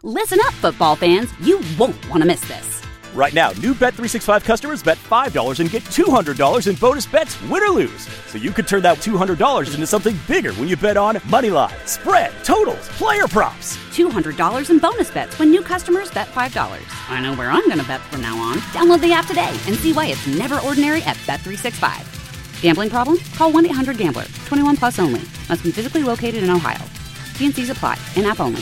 Listen up, football fans. You won't want to miss this. Right now, new Bet365 customers bet $5 and get $200 in bonus bets, win or lose. So you could turn that $200 into something bigger when you bet on money line, spread, totals, player props. $200 in bonus bets when new customers bet $5. I know where I'm going to bet from now on. Download the app today and see why it's never ordinary at Bet365. Gambling problem? Call 1-800-GAMBLER. 21 plus only. Must be physically located in Ohio. T&Cs apply. In-app only.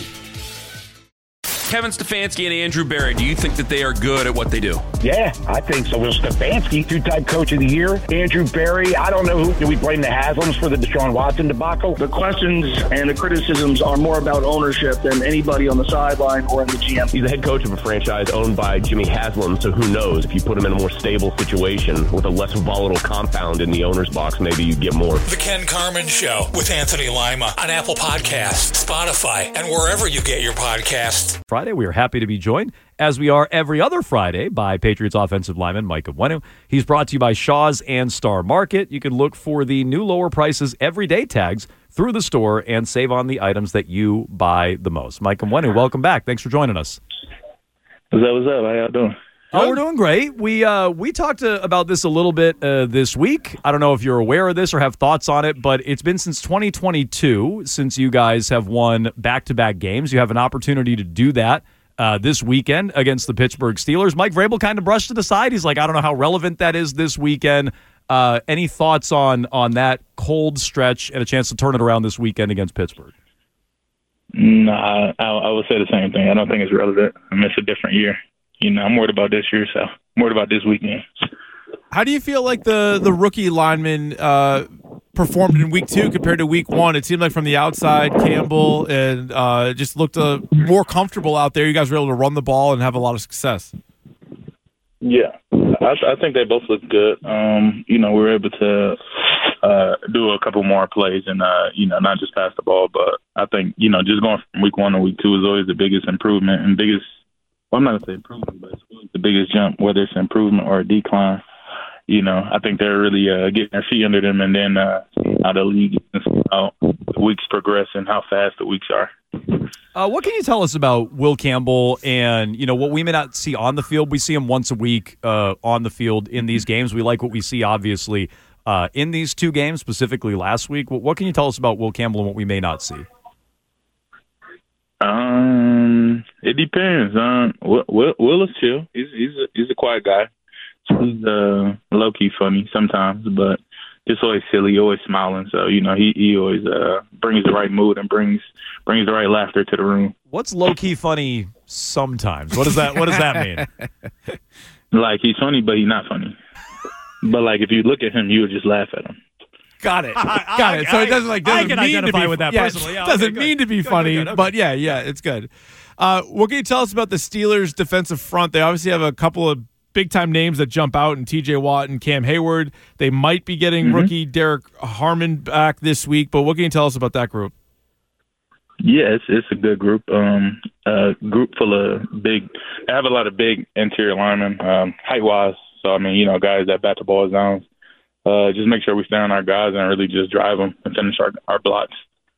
Kevin Stefanski and Andrew Berry, do you think that they are good at what they do? Yeah, I think so. Well, Stefanski, two-time coach of the year. Andrew Berry, I don't know who. Do we blame the Haslams for the Deshaun Watson debacle? The questions and the criticisms are more about ownership than anybody on the sideline or in the GM. He's the head coach of a franchise owned by Jimmy Haslam, so who knows? If you put him in a more stable situation with a less volatile compound in the owner's box, maybe you get more. The Ken Carman Show with Anthony Lima on Apple Podcasts, Spotify, and wherever you get your podcasts. Friday, we are happy to be joined, as we are every other Friday, by Patriots offensive lineman Mike Onwenu. He's brought to you by Shaw's and Star Market. You can look for the new lower prices everyday tags through the store and save on the items that you buy the most. Mike Onwenu, welcome back. Thanks for joining us. What's up? How y'all doing? Oh, we're doing great. We talked about this a little bit this week. I don't know if you're aware of this or have thoughts on it, but it's been since 2022 since you guys have won back-to-back games. You have an opportunity to do that this weekend against the Pittsburgh Steelers. Mike Vrabel kind of brushed it aside. He's like, I don't know how relevant that is this weekend. Any thoughts on that cold stretch and a chance to turn it around this weekend against Pittsburgh? Nah, I would say the same thing. I don't think it's relevant. I mean, it's a different year. I'm worried about this year, so I'm worried about this weekend. How do you feel like the rookie lineman performed in week 2 compared to week 1? It seemed like from the outside, Campbell and just looked more comfortable out there. You guys were able to run the ball and have a lot of success. Yeah, I think they both looked good. We were able to do a couple more plays and, not just pass the ball. But I think, just going from week 1 to week 2 is always the biggest improvement and I'm not going to say improvement, but it's the biggest jump, whether it's improvement or a decline. I think they're really getting their feet under them and then how the league how the weeks progress and how fast the weeks are. What can you tell us about Will Campbell and, what we may not see on the field? We see him once a week on the field in these games. We like what we see, obviously, in these 2 games, specifically last week. What can you tell us about Will Campbell and what we may not see? It depends. Will is chill. He's a quiet guy. He's low key funny sometimes, but just always silly, always smiling. So he always brings the right mood and brings the right laughter to the room. What's low key funny sometimes? What does that mean? Like he's funny, but he's not funny. But like if you look at him, you would just laugh at him. Got it. So it doesn't mean to be with that personally. Yeah, doesn't mean to be funny, okay. But yeah, it's good. What can you tell us about the Steelers' defensive front? They obviously have a couple of big-time names that jump out in T.J. Watt and Cam Hayward. They might be getting rookie Derek Harmon back this week, but what can you tell us about that group? Yeah, it's a good group. A group full of big – they have a lot of big interior linemen, height-wise. So, guys that bat the ball zones. Just make sure we stay on our guys and really just drive them and finish our blocks.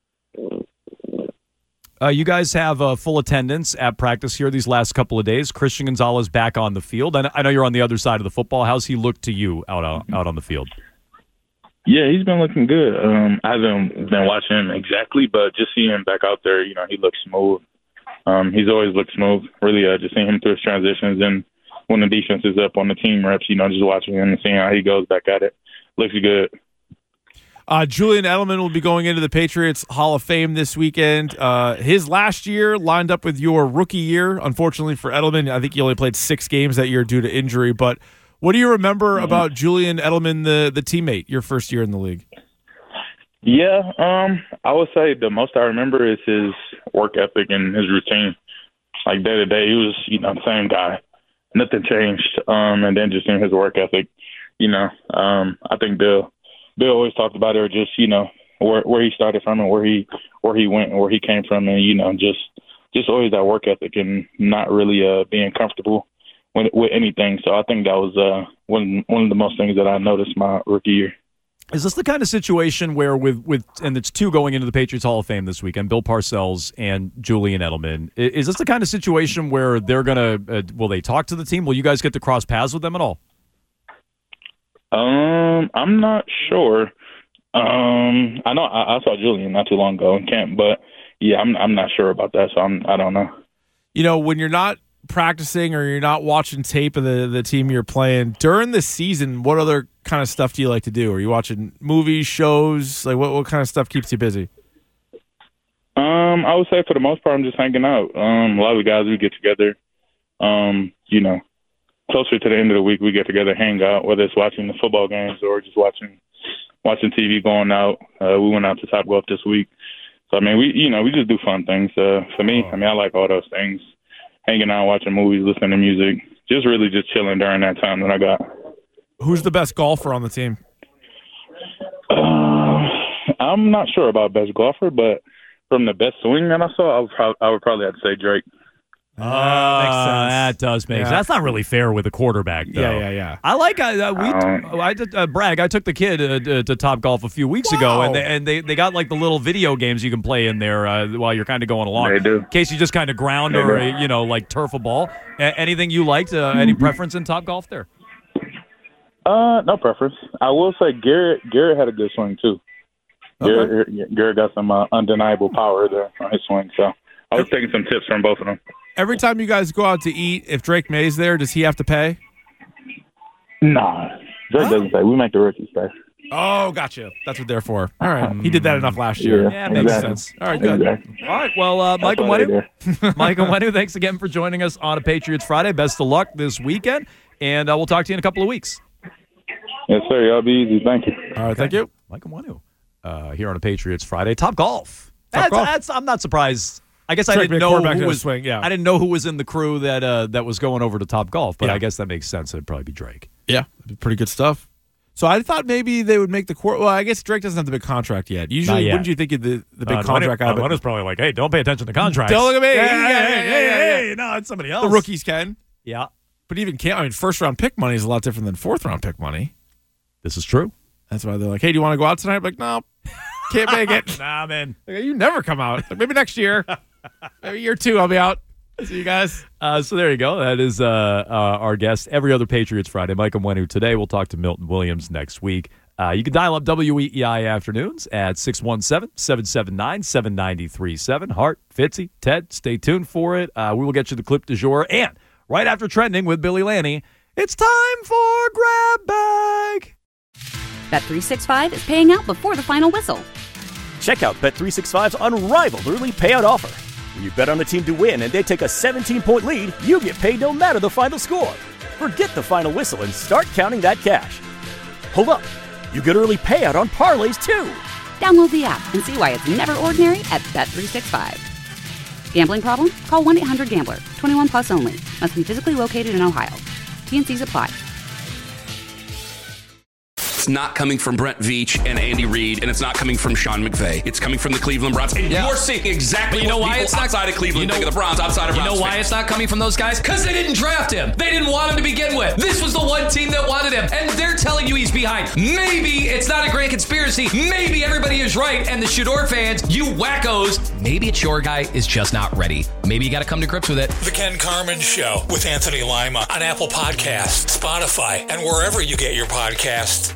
You guys have full attendance at practice here these last couple of days. Christian Gonzalez back on the field. I know you're on the other side of the football. How's he look to you out on the field? Yeah, he's been looking good. I haven't been watching him exactly, but just seeing him back out there, he looks smooth. He's always looked smooth. Really, just seeing him through his transitions and when the defense is up on the team reps, just watching him and seeing how he goes back at it. Looks good. Julian Edelman will be going into the Patriots Hall of Fame this weekend. His last year lined up with your rookie year. Unfortunately for Edelman, I think he only played 6 games that year due to injury. But what do you remember about Julian Edelman, the teammate, your first year in the league? Yeah, I would say the most I remember is his work ethic and his routine. Like day to day, he was, the same guy. Nothing changed. And then just in his work ethic, I think Bill always talked about it, just where he started from and where he went and where he came from, and just always that work ethic and not really being comfortable with anything. So I think that was one of the most things that I noticed my rookie year. Is this the kind of situation where with and it's two going into the Patriots Hall of Fame this weekend, Bill Parcells and Julian Edelman? Is this the kind of situation where they're going to will they talk to the team? Will you guys get to cross paths with them at all? I'm not sure. I know I saw Julian not too long ago in camp, but yeah, I'm not sure about that, so I don't know. You know, when you're not practicing or you're not watching tape of the team you're playing during the season, what other kind of stuff do you like to do? Are you watching movies, shows? Like what kind of stuff keeps you busy? I would say for the most part, I'm just hanging out. A lot of the guys, we get together. You know, closer to the end of the week, we get together, hang out, whether it's watching the football games or just watching TV, going out. We went out to Topgolf this week. So, I mean, we just do fun things. For me, I mean, I like all those things. Hanging out, watching movies, listening to music, just really just chilling during that time that I got. Who's the best golfer on the team? I'm not sure about best golfer, but from the best swing that I saw, I would probably have to say Drake. Makes sense. That does make sense. That's not really fair with a quarterback, though. Yeah. I like I did brag. I took the kid to Topgolf a few weeks ago, and they got like the little video games you can play in there while you're kind of going along. They do. In case you just kind of ground or like turf a ball. Anything you liked? Any preference in Topgolf there? No preference. I will say Garrett had a good swing too. Okay. Garrett got some undeniable power there on his swing, so I was taking some tips from both of them. Every time you guys go out to eat, if Drake May's there, does he have to pay? Nah, Drake doesn't pay. We make the rookies pay. Oh, gotcha. That's what they're for. All right. He did that enough last year. Yeah, makes sense. All right, good. Exactly. All right, well, Mike Onwenu, thanks again for joining us on a Patriots Friday. Best of luck this weekend, and we'll talk to you in a couple of weeks. Yes, sir. Y'all be easy. Thank you. All right, thank you. Mike Onwenu here on a Patriots Friday. Topgolf. I'm not surprised. I guess I didn't know who was. I didn't know who was in the crew that was going over to Topgolf, but I guess that makes sense. It'd probably be Drake. Yeah, pretty good stuff. So I thought maybe they would make the court. Well, I guess Drake doesn't have the big contract yet. Usually, wouldn't you think the big contract guy? One is probably like, hey, don't pay attention to contracts. Don't look at me. Hey, no, it's somebody else. The rookies can. Yeah, but even can't. I mean, first round pick money is a lot different than fourth round pick money. This is true. That's why they're like, hey, do you want to go out tonight? I'm like, no, can't make it. Nah, man. Like, you never come out. Like, maybe next year. Maybe year 2, I'll be out. See you guys. So there you go. That is our guest every other Patriots Friday, Mike Onwenu. Today we'll talk to Milton Williams next week. You can dial up WEEI Afternoons at 617-779-7937. Hart, Fitzy, Ted, stay tuned for it. We will get you the clip du jour. And right after Trending with Billy Lanny, it's time for Grab Bag. Bet365 is paying out before the final whistle. Check out Bet365's unrivaled early payout offer. When you bet on a team to win and they take a 17-point lead, you get paid no matter the final score. Forget the final whistle and start counting that cash. Hold up. You get early payout on parlays, too. Download the app and see why it's never ordinary at Bet365. Gambling problem? Call 1-800-GAMBLER. 21 plus only. Must be physically located in Ohio. T&Cs apply. It's not coming from Brent Veach and Andy Reid, and it's not coming from Sean McVay. It's coming from the Cleveland Browns. And you're seeing exactly what people outside of Cleveland think of the Browns, outside of Browns. You know why it's not coming from those guys? Because they didn't draft him. They didn't want him to begin with. This was the one team that wanted him, and they're telling you he's behind. Maybe it's not a grand conspiracy. Maybe everybody is right, and the Shador fans, you wackos, maybe it's your guy is just not ready. Maybe you got to come to grips with it. The Ken Carman Show with Anthony Lima on Apple Podcasts, Spotify, and wherever you get your podcasts.